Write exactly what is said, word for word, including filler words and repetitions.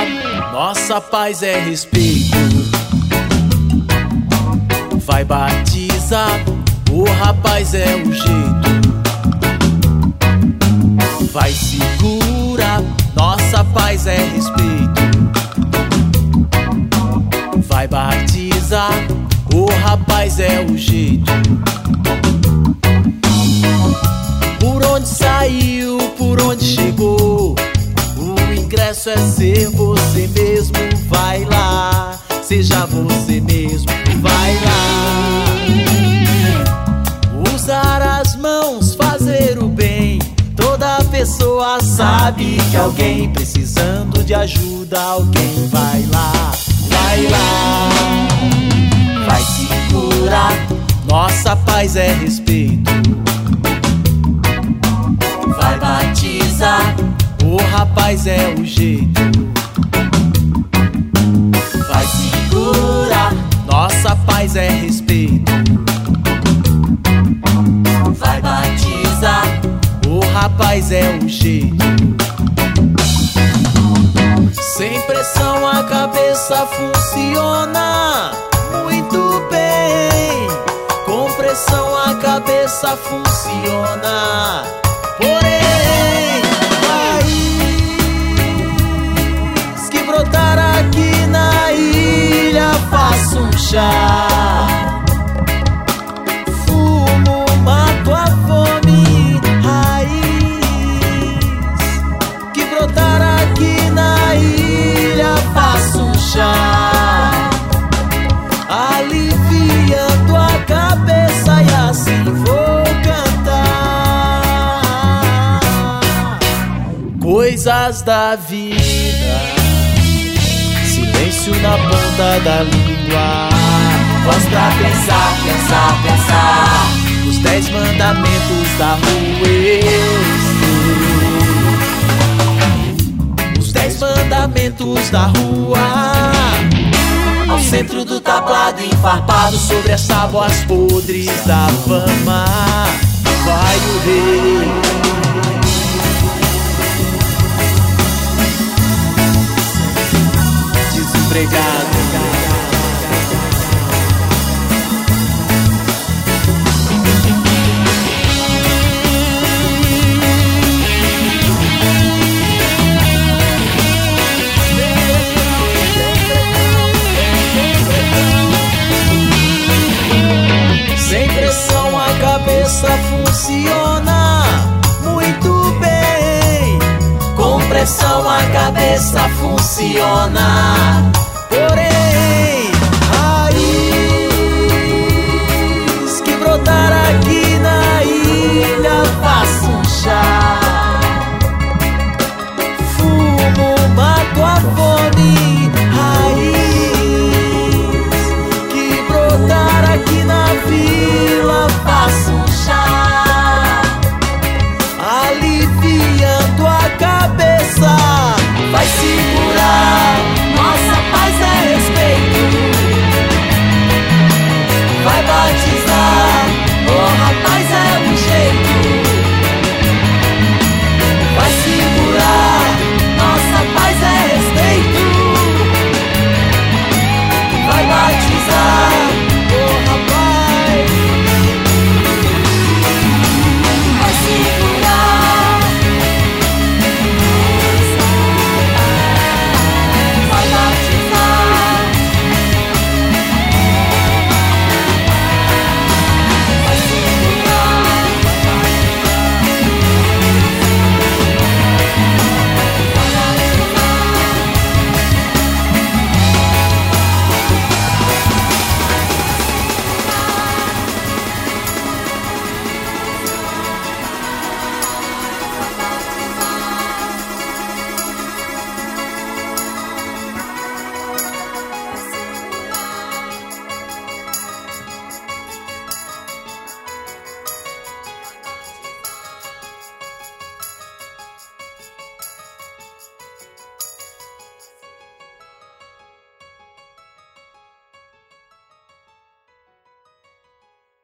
nossa paz é respeito. Vai batizar, o rapaz é o jeito. Vai segura, nossa paz é respeito. Vai batizar, o rapaz é o jeito. Por onde saiu, por onde chegou, o ingresso é ser você mesmo. Vai lá, seja você mesmo, vai lá. Usar as mãos, fazer o bem. Toda pessoa sabe que alguém precisando de ajuda, alguém vai lá, vai lá. Vai se curar, nossa paz é respeito. Vai batizar, o rapaz é o jeito. Vai se curar, nossa paz é respeito. Vai batizar, o rapaz é o jeito. Sem pressão a cabeça funciona muito bem. Com pressão a cabeça funciona. Porém, raiz que brotar aqui na ilha, faça um chá. Fumo, mato a fome. Raiz que brotar aqui na ilha, faça um chá. Aliviando a cabeça e assim vou cantar coisas da vida. Silêncio na ponta da língua, voz pra pensar, pensar, pensar. Os dez mandamentos da rua eu sei. Os dez mandamentos da rua. Ao centro do tablado enfarpado, sobre as tábuas podres da fama, vai o rei. Desempregado, sem pressão a cabeça funciona muito bem. Com pressão a cabeça funciona.